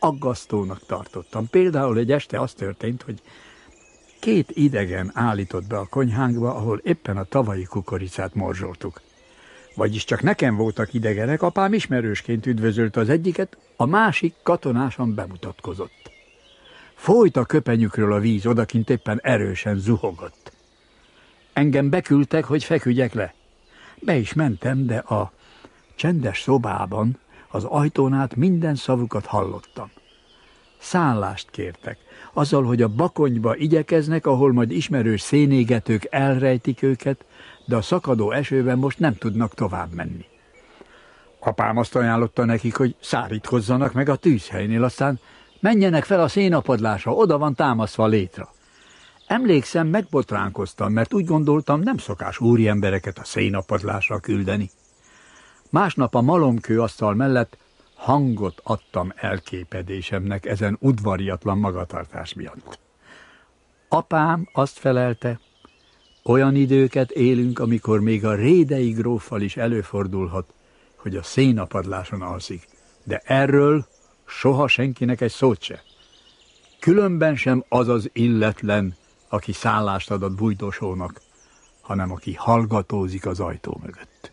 aggasztónak tartottam. Például egy este az történt, hogy 2 idegen állított be a konyhánkba, ahol éppen a tavalyi kukoricát morzsoltuk. Vagyis csak nekem voltak idegenek, apám ismerősként üdvözölte az egyiket, a másik katonásan bemutatkozott. Folyt a köpenyükről a víz, odakint éppen erősen zuhogott. Engem beküldtek, hogy feküdjek le. Be is mentem, de a csendes szobában az ajtón át minden szavukat hallottam. Szállást kértek, azzal, hogy a bakonyba igyekeznek, ahol majd ismerős szénégetők elrejtik őket, de a szakadó esőben most nem tudnak tovább menni. Apám azt ajánlotta nekik, hogy szárítkozzanak meg a tűzhelynél, aztán menjenek fel a szénapadlásra, oda van támasztva a létra. Emlékszem, megbotránkoztam, mert úgy gondoltam, nem szokás úriembereket a szénapadlásra küldeni. Másnap a malomkő asztal mellett hangot adtam elképedésemnek ezen udvariatlan magatartás miatt. Apám azt felelte, olyan időket élünk, amikor még a rédei gróffal is előfordulhat, hogy a szénapadláson alszik, de erről soha senkinek egy szót se. Különben sem az az illetlen, aki szállást ad a bújdosónak, hanem aki hallgatózik az ajtó mögött.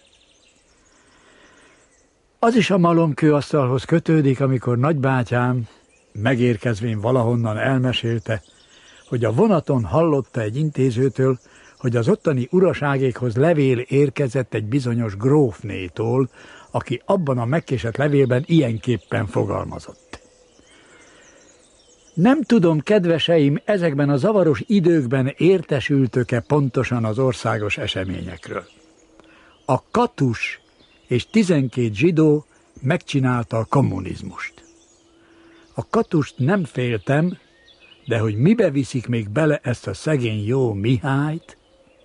Az is a malomkőasztalhoz kötődik, amikor nagybátyám, megérkezvén valahonnan elmesélte, hogy a vonaton hallotta egy intézőtől, hogy az ottani uraságékhoz levél érkezett egy bizonyos grófnétól, aki abban a megkésett levélben ilyenképpen fogalmazott. Nem tudom, kedveseim, ezekben a zavaros időkben értesültök-e pontosan az országos eseményekről. A katus és 12 zsidó megcsinálta a kommunizmust. A katust nem féltem, de hogy mibe viszik még bele ezt a szegény jó Mihályt?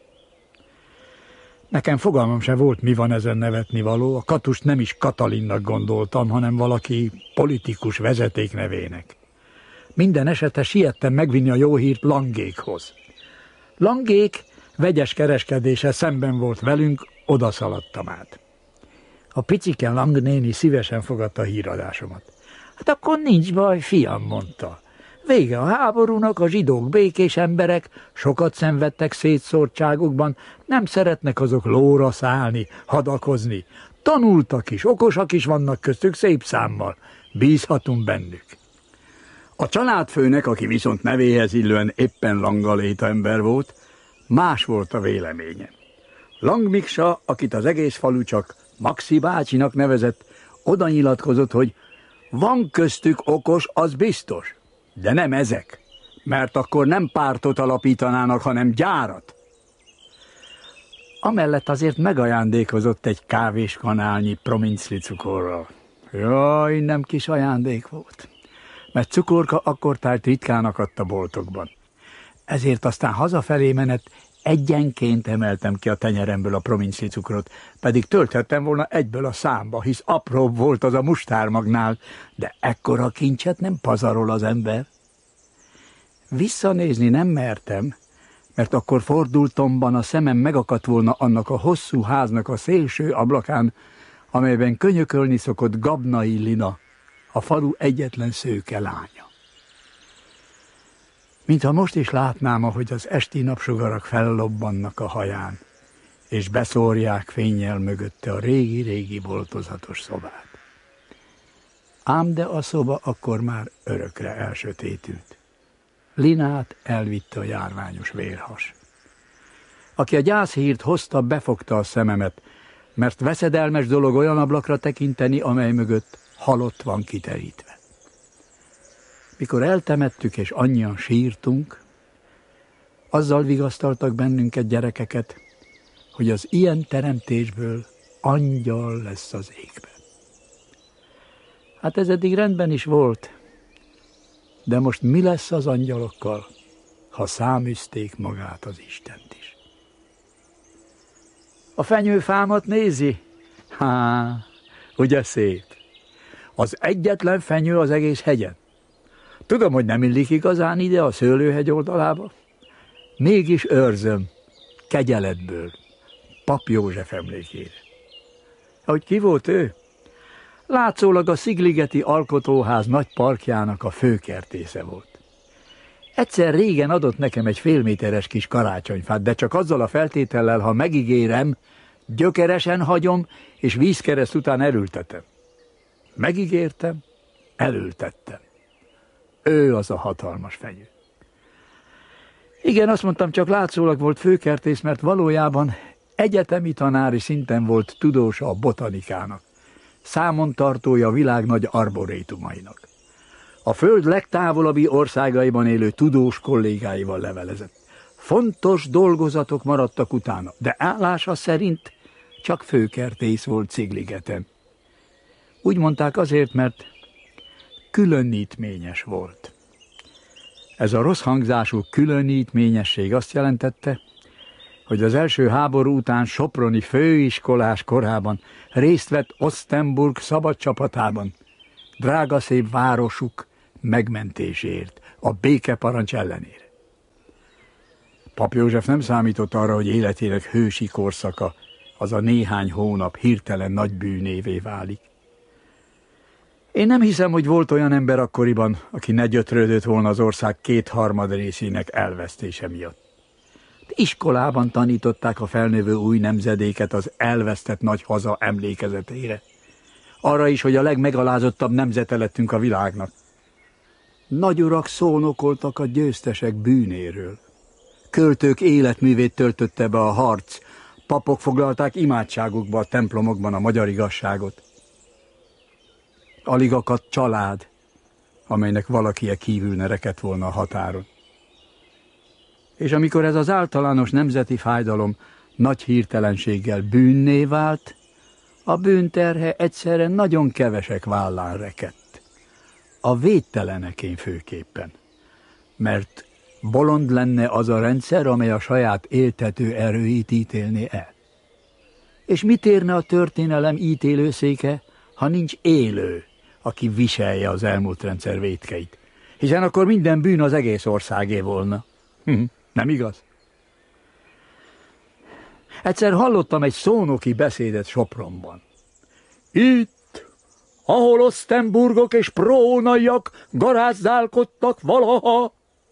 Nekem fogalmam se volt, mi van ezen nevetnivaló. A katust nem is Katalinnak gondoltam, hanem valaki politikus vezetéknevének. Minden esetre siettem megvinni a jó hírt Langékhoz. Langék vegyes kereskedése szemben volt velünk, oda szaladtam át. A picike Lang néni szívesen fogadta a híradásomat. Hát akkor nincs baj, fiam, mondta. Vége a háborúnak, a zsidók békés emberek, sokat szenvedtek szétszórtságukban, nem szeretnek azok lóra szállni, hadakozni. Tanultak is, okosak is vannak köztük szép számmal. Bízhatunk bennük. A családfőnek, aki viszont nevéhez illően éppen Langaléta ember volt, más volt a véleménye. Lang Miksa, akit az egész falu csak Maxi bácsinak nevezett, oda nyilatkozott, hogy van köztük okos, az biztos, de nem ezek, mert akkor nem pártot alapítanának, hanem gyárat. Amellett azért megajándékozott egy kávéskanálnyi promincli cukorral. Jaj, nem kis ajándék volt, mert cukorka akkortárt ritkán akadt a boltokban. Ezért aztán hazafelé menet egyenként emeltem ki a tenyeremből a promincli cukrot, pedig tölthettem volna egyből a számba, hisz apróbb volt az a mustármagnál, de ekkora kincset nem pazarol az ember. Visszanézni nem mertem, mert akkor fordultomban a szemem megakadt volna annak a hosszú háznak a szélső ablakán, amelyben könyökölni szokott Gabnai Lina, a falu egyetlen szőke lánya. Mintha most is látnám, ahogy az esti napsugarak fellobbannak a haján, és beszórják fénnyel mögötte a régi-régi boltozatos szobát. Ám de a szoba akkor már örökre elsötétült. Linát elvitte a járványos vérhas. Aki a gyászhírt hozta, befogta a szememet, mert veszedelmes dolog olyan ablakra tekinteni, amely mögött halott van kiterítve. Mikor eltemettük és annyian sírtunk, azzal vigasztaltak bennünket, gyerekeket, hogy az ilyen teremtésből angyal lesz az égben. Hát ez eddig rendben is volt, de most mi lesz az angyalokkal, ha száműzték magát az Istent is? A fenyőfámat nézi? Há, ugye szép? Az egyetlen fenyő az egész hegyen. Tudom, hogy nem illik igazán ide a szőlőhegy oldalába. Mégis őrzöm, kegyeletből, Pap József emlékére. Hogy ki volt ő? Látszólag a Szigligeti Alkotóház nagy parkjának a főkertésze volt. Egyszer régen adott nekem egy félméteres kis karácsonyfát, de csak azzal a feltétellel, ha megígérem, gyökeresen hagyom, és vízkereszt után elültetem. Megígértem, elültettem. Ő az a hatalmas fenyő. Igen, azt mondtam, csak látszólag volt főkertész, mert valójában egyetemi tanári szinten volt tudósa a botanikának, számontartója a világ nagy arborétumainak. A föld legtávolabbi országaiban élő tudós kollégáival levelezett. Fontos dolgozatok maradtak utána, de állása szerint csak főkertész volt Szigligeten. Úgy mondták azért, mert különítményes volt. Ez a rossz hangzású különítményesség azt jelentette, hogy az első háború után soproni főiskolás korában részt vett Ostenburg szabadcsapatában, drága szép városuk megmentéséért, a békeparancs ellenére. Pap József nem számított arra, hogy életének hősi korszaka, az a néhány hónap hirtelen nagy bűnévé válik. Én nem hiszem, hogy volt olyan ember akkoriban, aki ne gyötrődött volna az ország 2/3 részének elvesztése miatt. Iskolában tanították a felnövő új nemzedéket az elvesztett nagy haza emlékezetére. Arra is, hogy a legmegalázottabb nemzete lettünk a világnak. Nagyurak szónokoltak a győztesek bűnéről. Költők életművét töltötte be a harc, papok foglalták imádságukba a templomokban a magyar igazságot. Alig akadt család, amelynek valakie kívül ne rekedt volna a határon. És amikor ez az általános nemzeti fájdalom nagy hirtelenséggel bűnné vált, a bűnterhe egyszerre nagyon kevesek vállán rekedt. A védtelenekén főképpen, mert bolond lenne az a rendszer, amely a saját éltető erőit ítélné el. És mit érne a történelem ítélőszéke, ha nincs élő, aki viselje az elmúlt rendszer vétkeit? Hiszen akkor minden bűn az egész országé volna. Nem igaz? Egyszer hallottam egy szónoki beszédet Sopronban. Itt, ahol Ostenburgok és prónaiak garázdálkodtak valaha.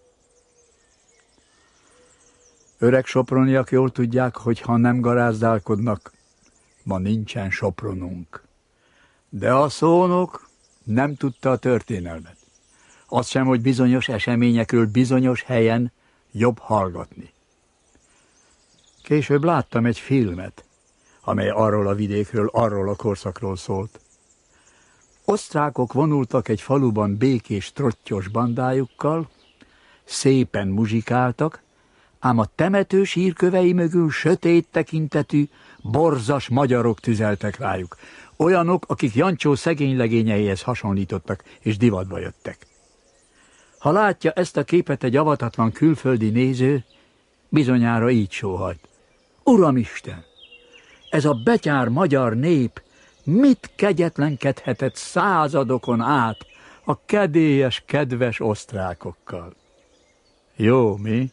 Öreg soproniak jól tudják, hogy ha nem garázdálkodnak, ma nincsen Sopronunk. De a szónok nem tudta a történelmet. Azt sem, hogy bizonyos eseményekről bizonyos helyen jobb hallgatni. Később láttam egy filmet, amely arról a vidékről, arról a korszakról szólt. Osztrákok vonultak egy faluban békés trottyos bandájukkal, szépen muzsikáltak, ám a temető sírkövei mögül sötét tekintetű, borzas magyarok tüzeltek rájuk. Olyanok, akik Jancsó szegény legényeihez hasonlítottak, és divatba jöttek. Ha látja ezt a képet egy avatatlan külföldi néző, bizonyára így sóhajt. Uramisten, ez a betyár magyar nép mit kegyetlenkedhetett századokon át a kedélyes, kedves osztrákokkal? Jó, mi?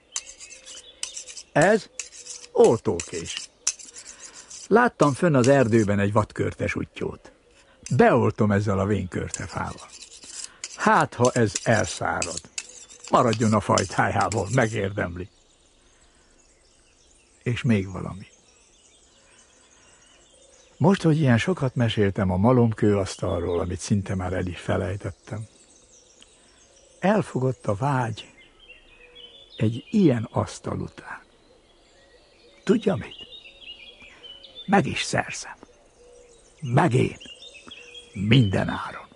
Ez oltókés. Láttam fönn az erdőben egy vadkörtes uttyót. Beoltom ezzel a vénkörtefával. Hát, ha ez elszárad. Maradjon a fajtájából, megérdemli. És még valami. Most, hogy ilyen sokat meséltem a malomkőasztalról, amit szinte már el is felejtettem, elfogott a vágy egy ilyen asztal után. Tudja mit? Meg is szerzem. Meg én. Minden áron.